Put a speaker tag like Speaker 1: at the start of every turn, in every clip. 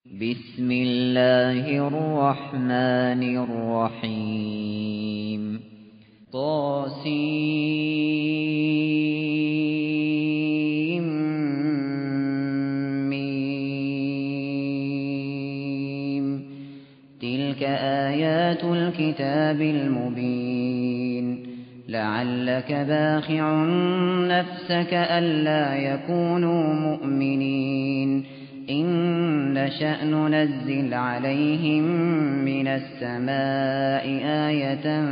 Speaker 1: بسم الله الرحمن الرحيم طاسيم تلك آيات الكتاب المبين لعلك باخع نفسك ألا يكونوا مؤمنين إن نشأ ننزل عليهم من السماء آية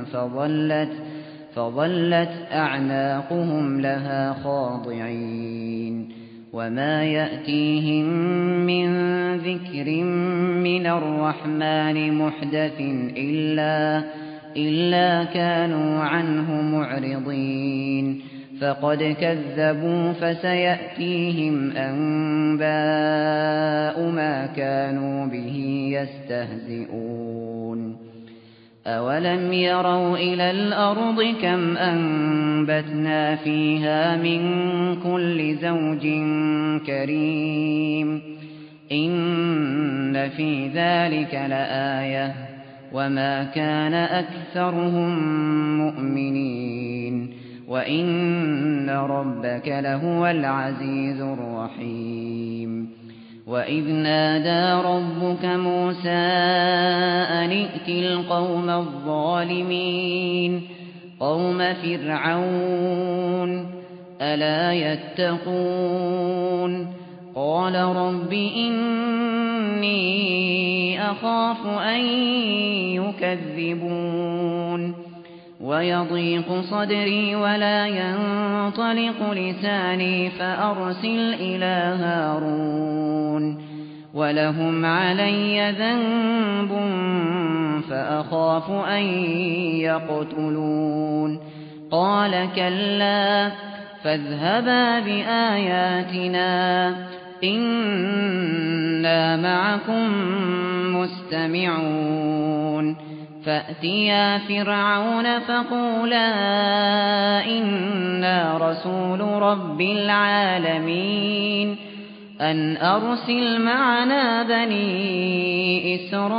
Speaker 1: فظلت أعناقهم لها خاضعين وما يأتيهم من ذكر من الرحمن محدث إلا كانوا عنه معرضين فقد كذبوا فسيأتيهم أنباء ما كانوا به يستهزئون أولم يروا إلى الأرض كم أنبتنا فيها من كل زوج كريم إن في ذلك لآية وما كان أكثرهم مؤمنين وإن ربك لهو العزيز الرحيم وإذ نادى ربك موسى أن ائت القوم الظالمين قوم فرعون ألا يتقون قال رب إني أخاف أن يكذبون ويضيق صدري ولا ينطلق لساني فأرسل إلى هارون ولهم علي ذنب فأخاف أن يقتلون قال كلا فاذهبا بآياتنا إنا معكم مستمعون فأتيا فرعون فقولا إنا رسول رب العالمين أن أرسل معنا بني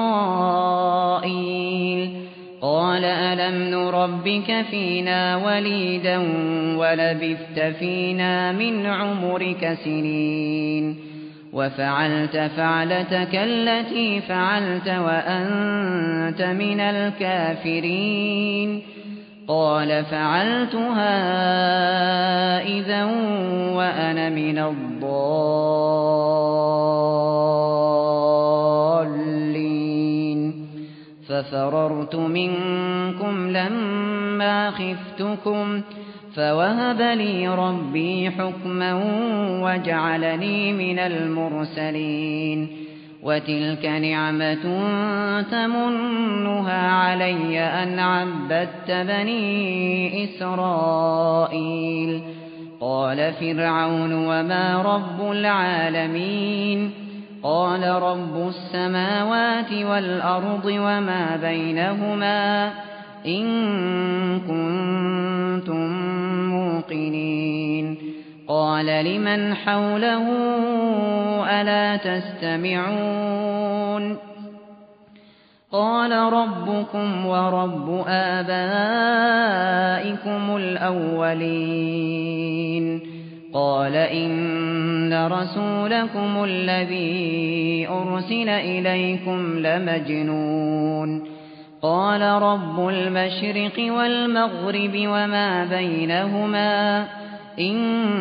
Speaker 1: إسرائيل قال ألم نربك فينا وليدا ولبثت فينا من عمرك سنين وفعلت فعلتك التي فعلت وأنت من الكافرين قال فعلتها إذا وأنا من الضالين ففررت منكم لما خفتكم فوهب لي ربي حكما وجعلني من المرسلين وتلك نعمة تمنها علي أن عبدت بني إسرائيل قال فرعون وما رب العالمين قال رب السماوات والأرض وما بينهما إن كنتم موقنين قال لمن حوله ألا تستمعون قال ربكم ورب آبائكم الأولين قال إن رسولكم الذي أرسل إليكم لمجنون قال رب المشرق والمغرب وما بينهما إن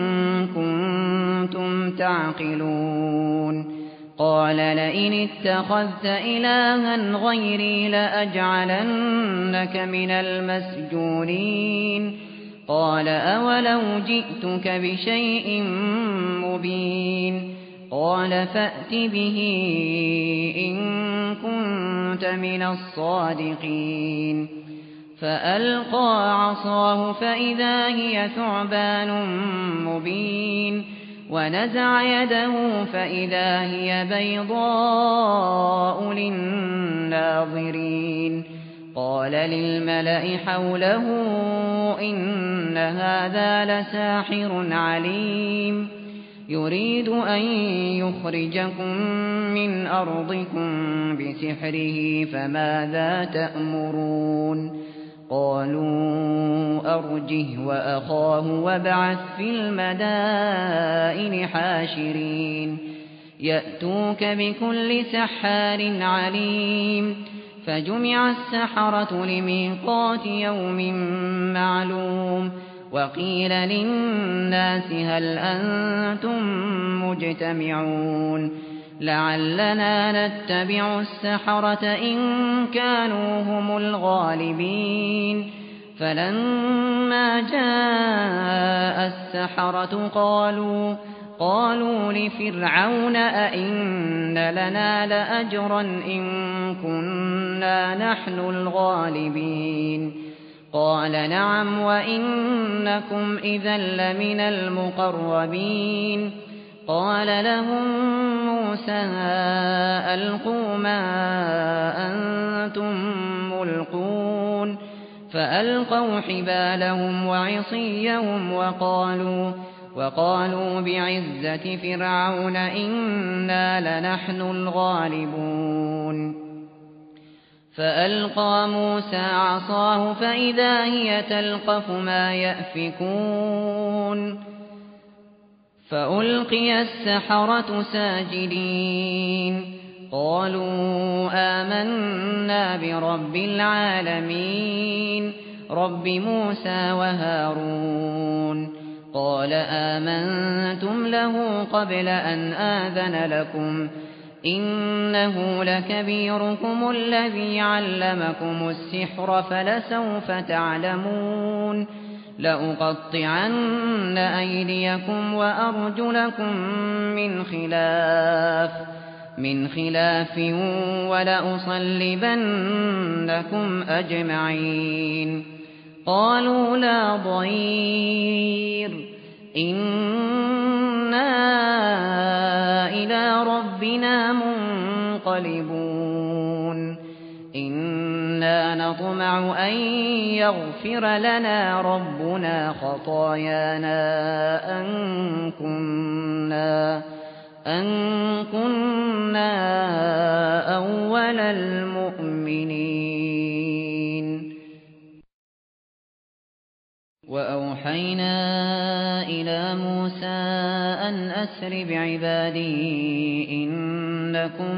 Speaker 1: كنتم تعقلون قال لئن اتخذت إلها غيري لأجعلنك من المسجونين قال أولو جئتك بشيء مبين قال فأت به إن كنت من الصادقين فألقى عصاه فإذا هي ثعبان مبين ونزع يده فإذا هي بيضاء للناظرين قال للملأ حوله إن هذا لساحر عليم يريد أن يخرجكم من أرضكم بسحره فماذا تأمرون قالوا أرجه وأخاه وابعث في المدائن حاشرين يأتوك بكل سحار عليم فجمع السحرة لميقات يوم معلوم وقيل للناس هل أنتم مجتمعون لعلنا نتبع السحرة إن كانوا هم الغالبين فلما جاء السحرة قالوا لفرعون أئن لنا لأجرا إن كنا نحن الغالبين قال نعم وإنكم إذا لمن المقربين قال لهم موسى ألقوا ما أنتم ملقون فألقوا حبالهم وعصيهم وقالوا بعزة فرعون إنا لنحن الغالبون فألقى موسى عصاه فإذا هي تلقف ما يأفكون فألقي السحرة ساجدين قالوا آمنا برب العالمين رب موسى وهارون قال آمنتم له قبل أن آذن لكم إنه لكبيركم الذي علمكم السحر فلسوف تعلمون لأقطعن أيديكم وأرجلكم من خلاف ولأصلبنكم أجمعين قالوا لا ضير إنا إلى ربنا منقلبون إنا نطمع أن يغفر لنا ربنا خطايانا أن كنا أول المؤمنين وأوحينا إلى موسى أن أسر بعبادي إنكم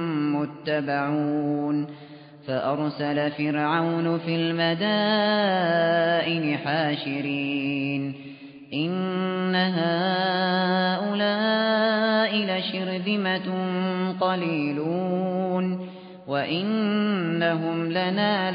Speaker 1: متبعون فأرسل فرعون في المدائن حاشرين إن هؤلاء لشرذمة قليلون وإنهم لنا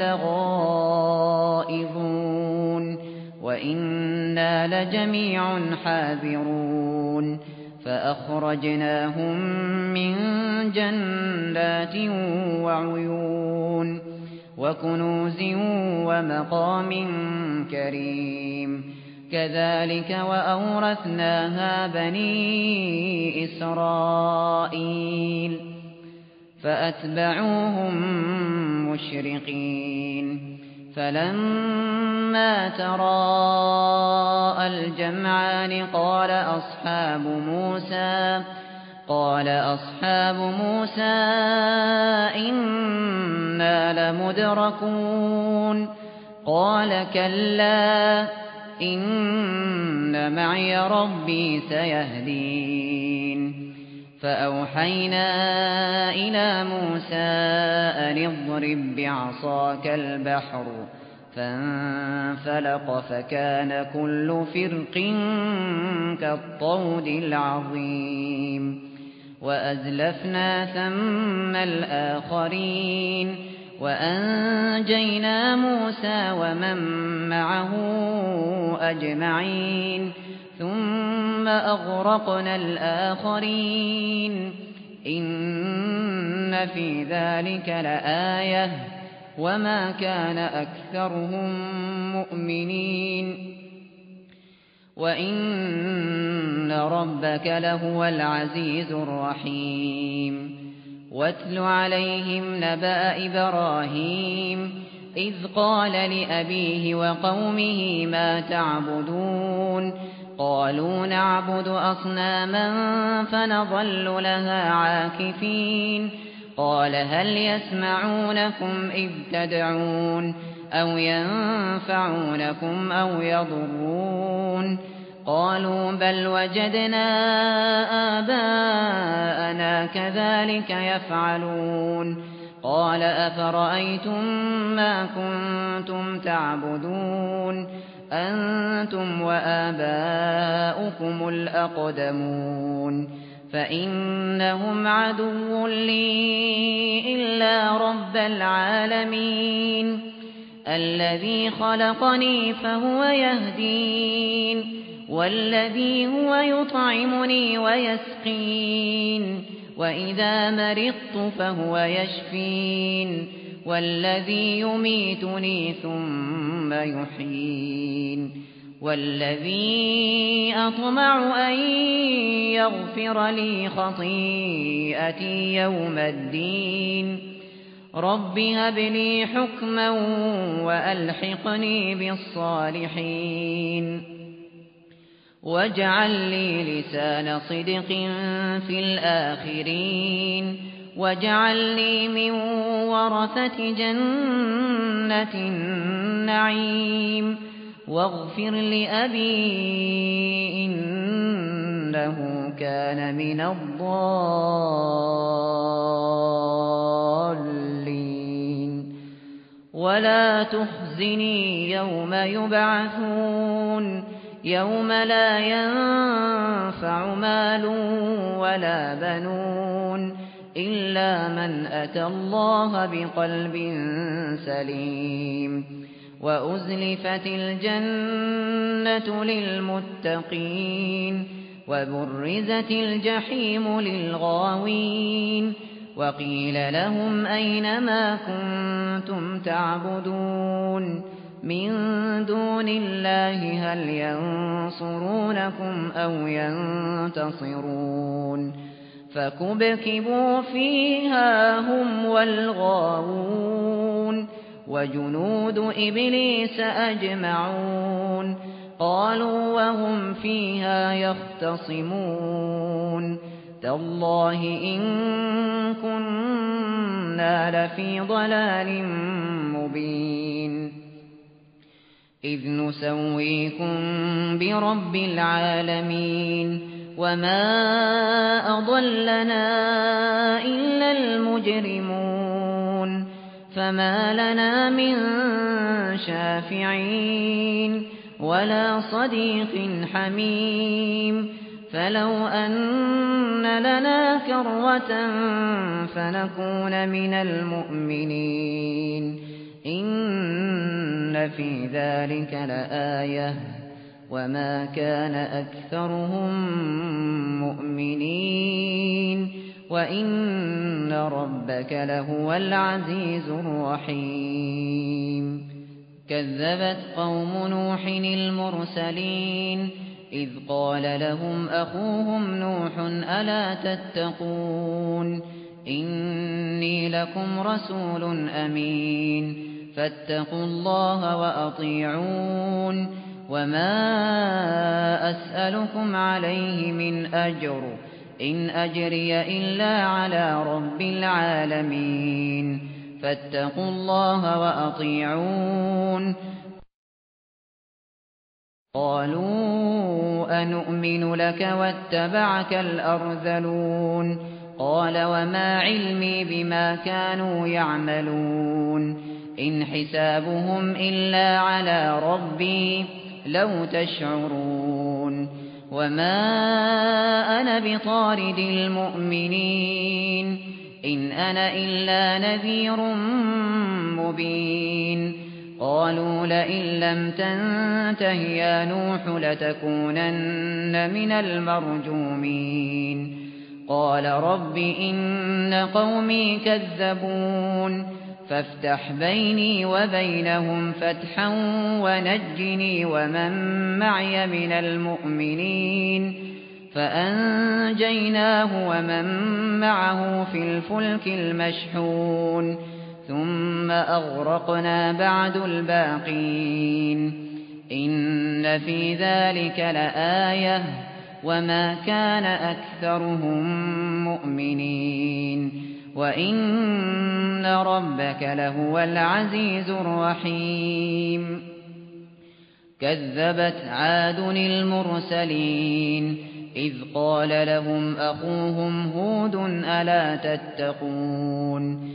Speaker 1: لغائظون وإنا لجميع حاذرون فأخرجناهم من جنات وعيون وكنوز ومقام كريم كذلك وأورثناها بني إسرائيل فأتبعوهم مشرقين فلما تراءى الجمعان قال أصحاب موسى إنا لمدركون قال كلا إن معي ربي سيهدين فأوحينا إلى موسى أن اضرب بعصاك البحر فانفلق فكان كل فرق كالطود العظيم وأزلفنا ثم الآخرين وأنجينا موسى ومن معه أجمعين ثم أغرقنا الآخرين إن في ذلك لآية وما كان أكثرهم مؤمنين وإن ربك لهو العزيز الرحيم واتل عليهم نبأ إبراهيم إذ قال لأبيه وقومه ما تعبدون قالوا نعبد أصناما فنظل لها عاكفين قال هل يسمعونكم إذ تدعون أو ينفعونكم أو يضرون قالوا بل وجدنا آباءنا كذلك يفعلون قال أفرأيتم ما كنتم تعبدون أنتم وآباؤكم الأقدمون فإنهم عدو لي إلا رب العالمين الذي خلقني فهو يهدين والذي هو يطعمني ويسقين وإذا مرضت فهو يشفين والذي يميتني ثم يحيين والذي أطمع أن يغفر لي خطيئتي يوم الدين رب هب لي حكما وألحقني بالصالحين واجعل لي لسان صدق في الآخرين واجعلني من ورثة جنة النعيم واغفر لأبي إنه كان من الضالين ولا تخزني يوم يبعثون يوم لا ينفع مال ولا بنون إلا من أتى الله بقلب سليم وأزلفت الجنة للمتقين وبرزت الجحيم للغاوين وقيل لهم أين ما كنتم تعبدون من دون الله هل ينصرونكم أو ينتصرون فكبكبوا فيها هم والغاوون وجنود إبليس أجمعون قالوا وهم فيها يختصمون تالله إن كنا لفي ضلال مبين إذ نسويكم برب العالمين وما أضلنا إلا المجرمون فما لنا من شافعين ولا صديق حميم فلو أن لنا كرة فنكون من المؤمنين إن في ذلك لآية وما كان أكثرهم مؤمنين وإن ربك لهو العزيز الرحيم كذبت قوم نوح المرسلين إذ قال لهم أخوهم نوح ألا تتقون إني لكم رسول أمين فاتقوا الله وأطيعون وما أسألكم عليه من أجر إن أجري إلا على رب العالمين فاتقوا الله وأطيعون قالوا أنؤمن لك واتبعك الأرذلون قال وما علمي بما كانوا يعملون إن حسابهم إلا على ربي لو تشعرون وما أنا بطارد المؤمنين إن أنا إلا نذير مبين قالوا لئن لم تنته يا نوح لتكونن من المرجومين قال رب إن قومي كذبون فافتح بيني وبينهم فتحا ونجني ومن معي من المؤمنين فأنجيناه ومن معه في الفلك المشحون ثم أغرقنا بعد الباقين إن في ذلك لآية وما كان أكثرهم مؤمنين وإن ربك لهو العزيز الرحيم كذبت عاد المرسلين إذ قال لهم أخوهم هود ألا تتقون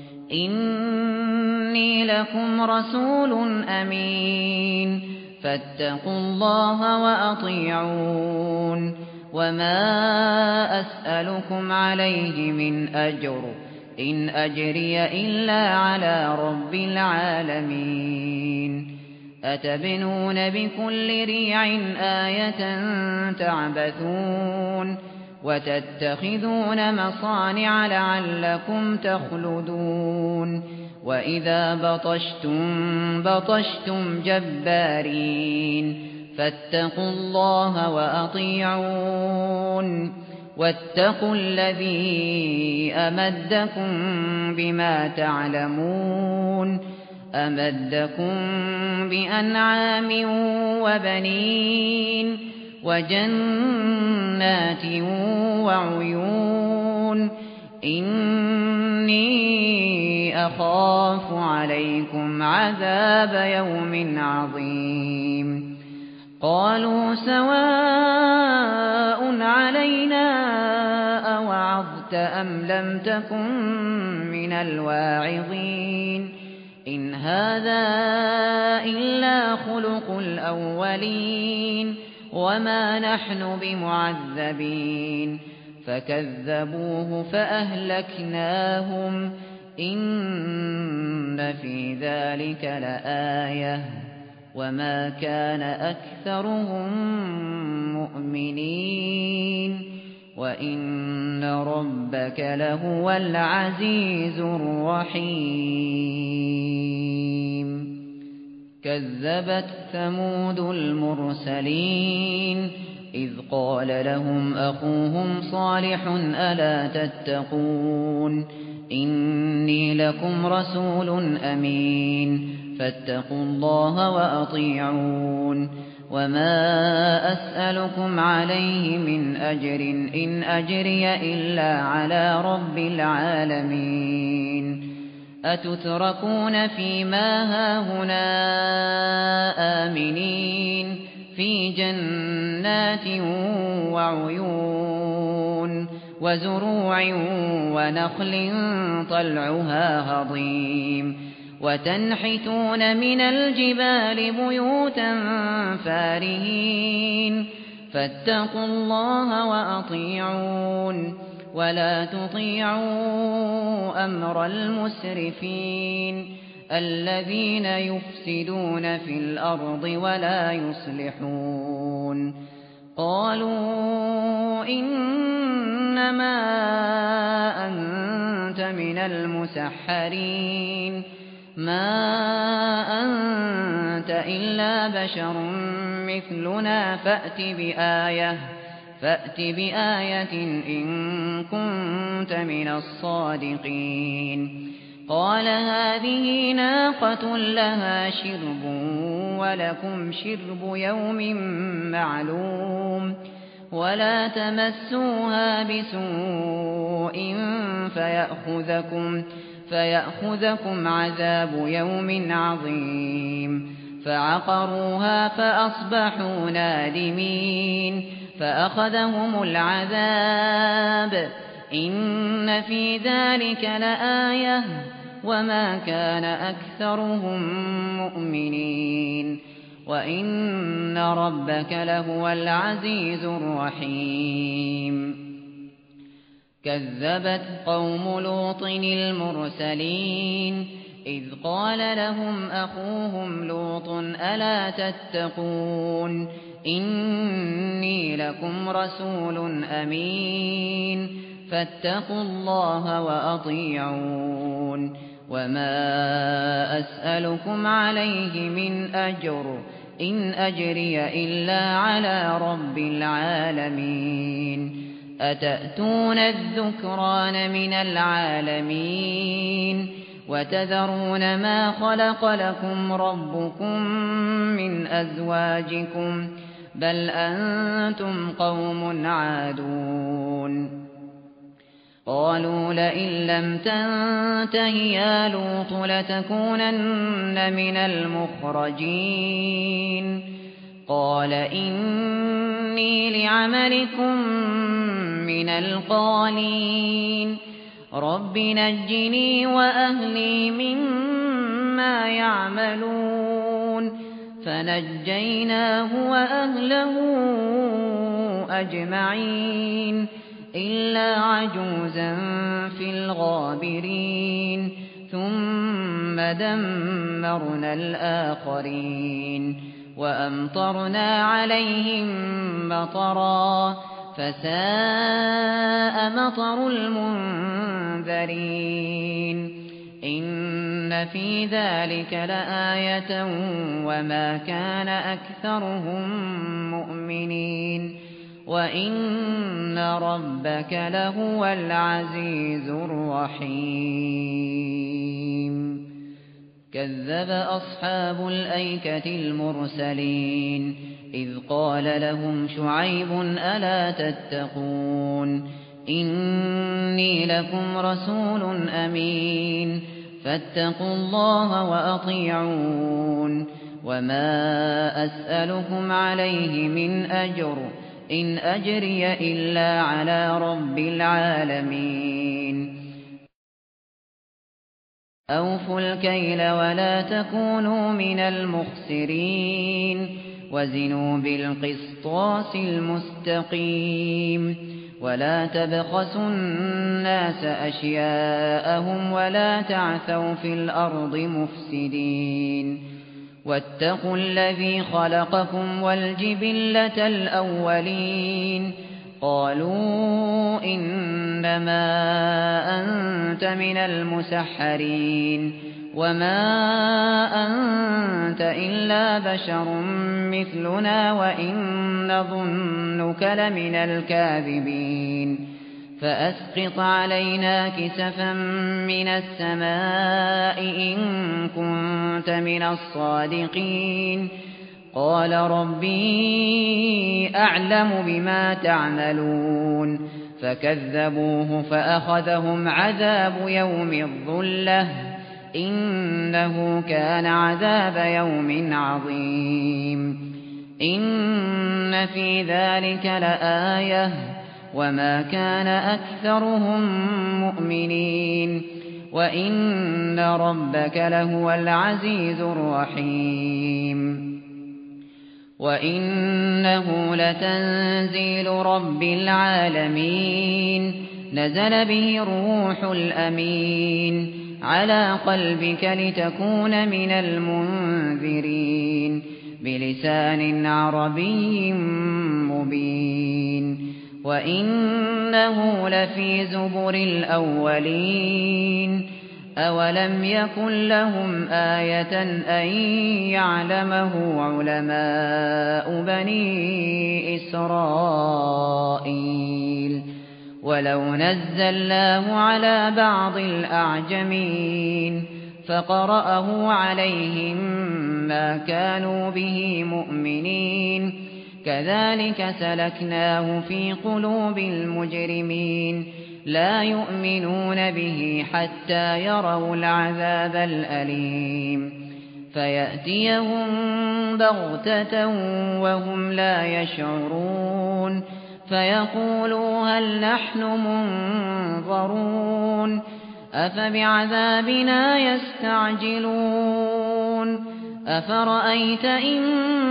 Speaker 1: إني لكم رسول أمين فاتقوا الله وأطيعون وما أسألكم عليه من أجر إن أجري إلا على رب العالمين أتبنون بكل ريع آية تعبثون وتتخذون مصانع لعلكم تخلدون وإذا بطشتم جبارين فاتقوا الله وأطيعون واتقوا الذي أمدكم بما تعلمون أمدكم بأنعام وبنين وجنات وعيون إني أخاف عليكم عذاب يوم عظيم قالوا سواء علينا أوعظت أم لم تكن من الواعظين إن هذا إلا خلق الأولين وما نحن بمعذبين فكذبوه فأهلكناهم إن في ذلك لآية وما كان أكثرهم مؤمنين وإن ربك لهو العزيز الرحيم كذبت ثمود المرسلين إذ قال لهم أخوهم صالح ألا تتقون إني لكم رسول أمين فاتقوا الله وأطيعون وما أسألكم عليه من أجر إن أجري إلا على رب العالمين أتتركون فيما هاهنا آمنين في جنات وعيون وزروع ونخل طلعها هضيم وتنحتون من الجبال بيوتا فارهين فاتقوا الله وأطيعون ولا تطيعوا أمر المسرفين الذين يفسدون في الأرض ولا يصلحون قالوا إنما أنت من المسحرين ما أنت إلا بشر مثلنا فأت بآية إن كنت من الصادقين قال هذه ناقة لها شرب ولكم شرب يوم معلوم ولا تمسوها بسوء فيأخذكم عذاب يوم عظيم فعقروها فأصبحوا نادمين فأخذهم العذاب إن في ذلك لآية وما كان أكثرهم مؤمنين وإن ربك لهو العزيز الرحيم كذبت قوم لوط المرسلين إذ قال لهم أخوهم لوط ألا تتقون إني لكم رسول أمين فاتقوا الله وأطيعون وما أسألكم عليه من أجر إن أجري إلا على رب العالمين أتأتون الذكران من العالمين وتذرون ما خلق لكم ربكم من أزواجكم بل أنتم قوم عادون قالوا لئن لم تنته يا لوط لتكونن من المخرجين قال إني لعملكم من القالين رب نجني وأهلي مما يعملون فنجيناه وأهله أجمعين إلا عجوزا في الغابرين ثم دمرنا الآخرين وأمطرنا عليهم مطرا فساء مطر المنذرين إن في ذلك لآية وما كان أكثرهم مؤمنين وإن ربك لهو العزيز الرحيم كذب أصحاب الأيكة المرسلين إذ قال لهم شعيب ألا تتقون إني لكم رسول أمين فاتقوا الله وأطيعون وما أسألكم عليه من أجر إن أجري إلا على رب العالمين أوفوا الكيل ولا تكونوا من المخسرين وزنوا بالقسطاس المستقيم ولا تبخسوا الناس أشياءهم ولا تعثوا في الأرض مفسدين واتقوا الذي خلقكم والجبلة الأولين قالوا إنما أنت من المسحرين وما أنت إلا بشر مثلنا وإن نظنك لمن الكاذبين فأسقط علينا كسفا من السماء إن كنت من الصادقين قال ربي أعلم بما تعملون فكذبوه فأخذهم عذاب يوم الظلة إنه كان عذاب يوم عظيم إن في ذلك لآية وما كان أكثرهم مؤمنين وإن ربك لهو العزيز الرحيم وإنه لتنزيل رب العالمين نزل به الروح الأمين على قلبك لتكون من المنذرين بلسان عربي مبين وإنه لفي زبر الأولين أولم يكن لهم آية أن يعلمه علماء بني إسرائيل ولو نزلناه على بعض الأعجمين فقرأه عليهم ما كانوا به مؤمنين كذلك سلكناه في قلوب المجرمين لا يؤمنون به حتى يروا العذاب الأليم فيأتيهم بغتة وهم لا يشعرون فيقولوا هل نحن منظرون أفبعذابنا يستعجلون أفرأيت إن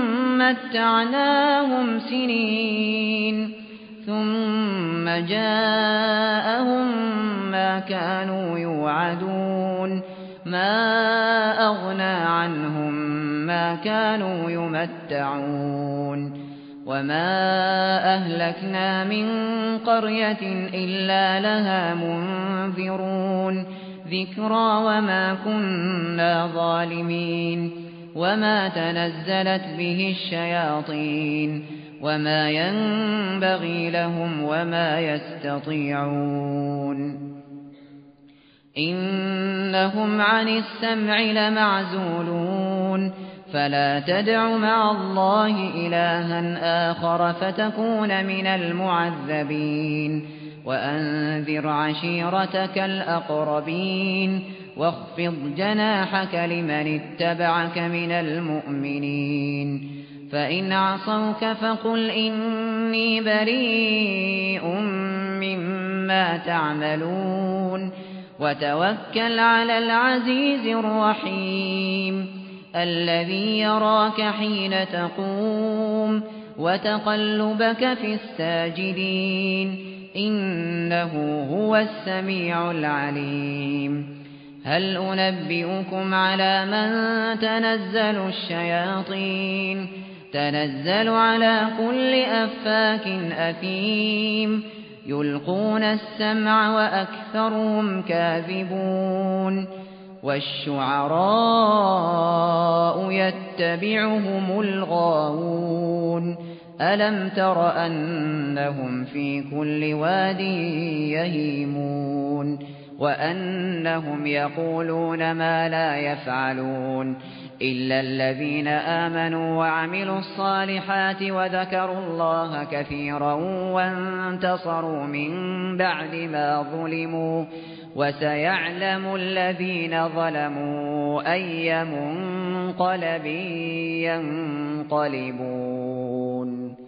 Speaker 1: متعناهم سنين ثم جاءهم ما كانوا يوعدون ما أغنى عنهم ما كانوا يمتعون وما أهلكنا من قرية إلا لها منذرون ذكرى وما كنا ظالمين وما تنزلت به الشياطين وما ينبغي لهم وما يستطيعون إن إنهم عن السمع لمعزولون فلا تدع مع الله إلها آخر فتكون من المعذبين وأنذر عشيرتك الأقربين واخفض جناحك لمن اتبعك من المؤمنين فإن عصوك فقل إني بريء مما تعملون وتوكل على العزيز الرحيم الذي يراك حين تقوم وتقلبك في الساجدين إنه هو السميع العليم هل أنبئكم على من تنزل الشياطين تنزل على كل أفاك أثيم يلقون السمع وأكثرهم كاذبون والشعراء يتبعهم الغاوون ألم تر أنهم في كل واد يهيمون وأنهم يقولون ما لا يفعلون إلا الذين آمنوا وعملوا الصالحات وذكروا الله كثيرا وانتصروا من بعد ما ظلموا وسيعلم الذين ظلموا أي منقلب ينقلبون